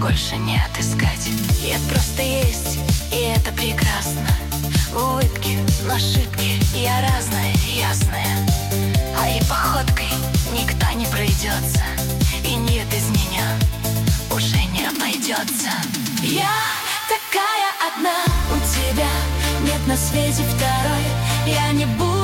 больше не отыскать. Я просто есть, и это прекрасно. Улыбки, но ошибки, я разная, ясная. А и походкой никто не пройдется, и нет из меня уже не обойдется. Я такая одна, у тебя нет на свете второй. Я не буду